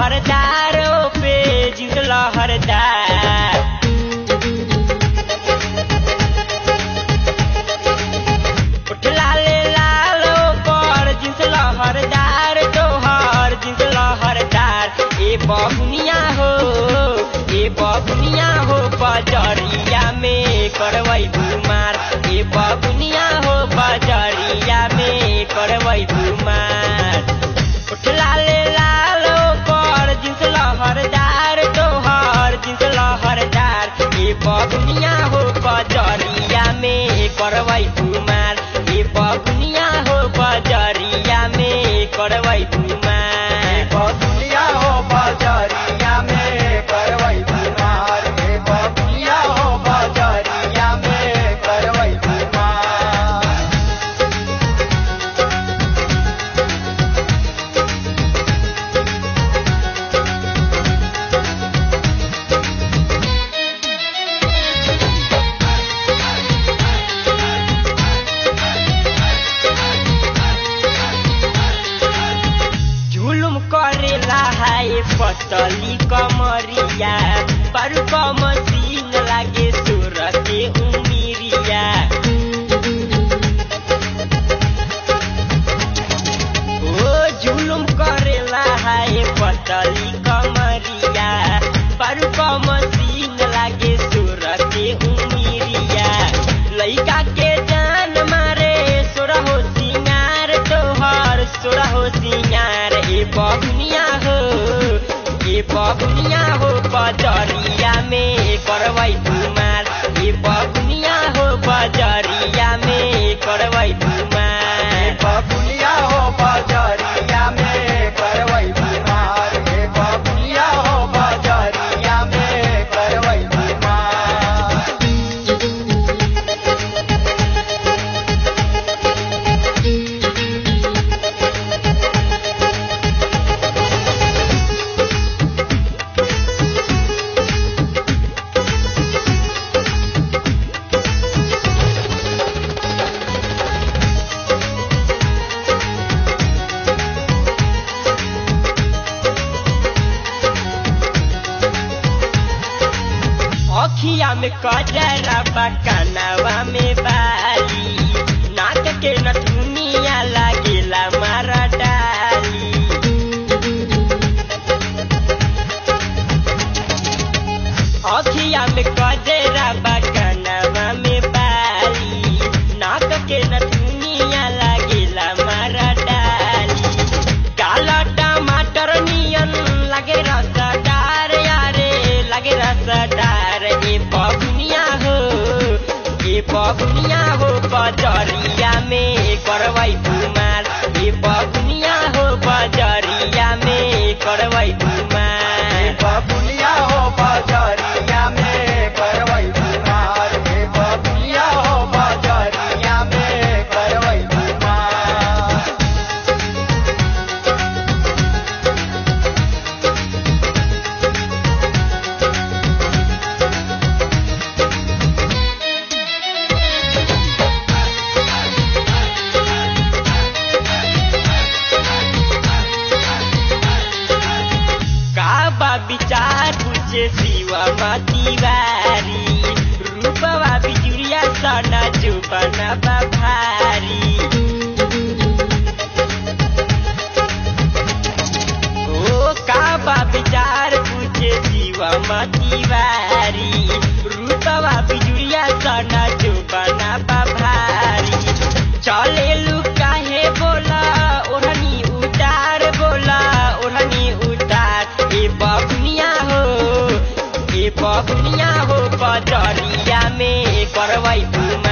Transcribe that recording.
लहरदार पे जींस लहरदार। लाले लाल पर जींस लहरदार तोहर जींस लहरदार। ए बबुनिया हो बजरिया में करवई धुमार। ए बबुनिया हो बजरिया में करवई धुमार। लाले लाल पर जींस लहरदार तोहर जींस लहरदार। ए बबुनिया हो बजरिया में करवई धुमार। ए बबुनिया हो बजरिया में करवई धुमार। बबुनिया हो बजरिया में करवई धुमार। ए बबुनिया हो बजरिया में करवई धुमार। जुलुम करेला है पतली कमरिया पर मसीन लागे सुर के उमिरिया। ओ जुलुम करेला है पतली कमरिया पर मसीन लागे सुर के उमिरिया। लइका के जान मारे सोरा हो सिंगार तोहर सोरा हो सिंगार। ए बबुनिया हो बजरिया में करवई धुमार। ए बबुनिया हो बजरिया में करवई धुमार। बबुनिया हो बजरिया में करवई धुमार। ए बबुनिया हो बजरिया में करवई धुमार। अखिया में कजरा बा कानवा में बाली। नाक के नथुनिया लागेला मारा डाली। अखिया में कजरा बा कानवा में बाली। नाक के नथुनिया लागेला मारा डाली। काला टमाटर नियन लागे रसदार यारे लागे रसदार। ए बबुनिया हो बजरिया में करवई धुमार। ए बबुनिया हो बजरिया में करवई धुमार। बबुनिया हो बजरिया में करवई धुमार। ए बबुनिया हो बजरिया में करवई धुमार। विचार पूछे शिवा तिवारी। रूपवा बिजुरिया सना जुबना भारी। ओ काबा विचार पूछे शिवा तिवारी। रूपवा बिजुरिया सना जुबना भारी। चले लुका है बोला ओढ़नी उतार बोला ओढ़नी उतार। ए बबुनिया हो बजरिया में करवई धुमार।